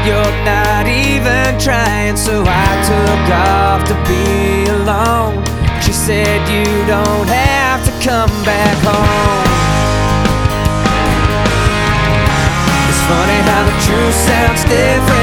you're not even trying. So I took off to be alone. She said you don't have to come back home. It's funny how the truth sounds different